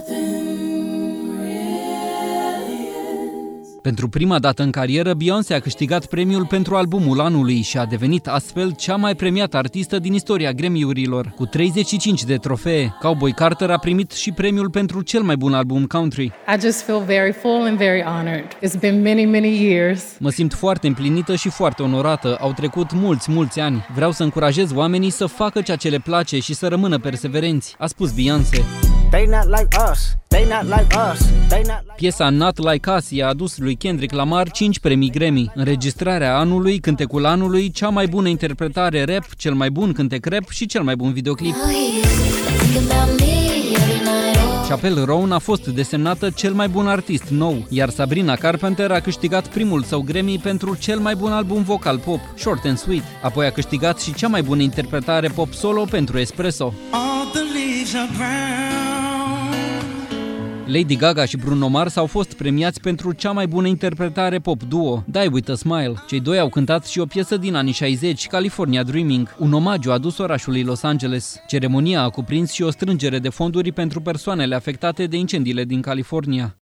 Pentru prima dată în carieră, Beyoncé a câștigat premiul pentru albumul anului și a devenit astfel cea mai premiată artistă din istoria Grammy-urilor. Cu 35 de trofee, Cowboy Carter a primit și premiul pentru cel mai bun album country. I just feel very full and very honored. It's been many, many years. Mă simt foarte împlinită și foarte onorată. Au trecut mulți ani. Vreau să încurajez oamenii să facă ceea ce le place și să rămână perseverenți, a spus Beyoncé. Piesa Not Like Us i-a adus lui Kendrick Lamar 5 premii Grammy. Înregistrarea anului, cântecul anului, cea mai bună interpretare rap, cel mai bun cântec rap și cel mai bun videoclip. Chappelle Roan a fost desemnată cel mai bun artist nou, iar Sabrina Carpenter a câștigat primul său Grammy pentru cel mai bun album vocal pop, Short and Sweet. Apoi a câștigat și cea mai bună interpretare pop solo pentru Espresso. Lady Gaga și Bruno Mars au fost premiați pentru cea mai bună interpretare pop duo, Die With A Smile. Cei doi au cântat și o piesă din anii 60, California Dreaming, un omagiu adus orașului Los Angeles. Ceremonia a cuprins și o strângere de fonduri pentru persoanele afectate de incendiile din California.